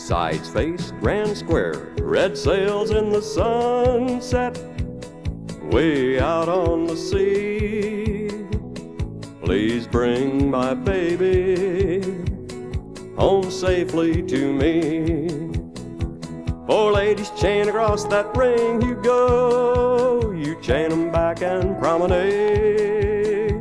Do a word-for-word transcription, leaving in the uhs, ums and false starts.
sides face grand square, red sails in the sunset, way out on the sea. Please bring my baby home safely to me. Four ladies chain across that ring you go, you chain 'em back and promenade.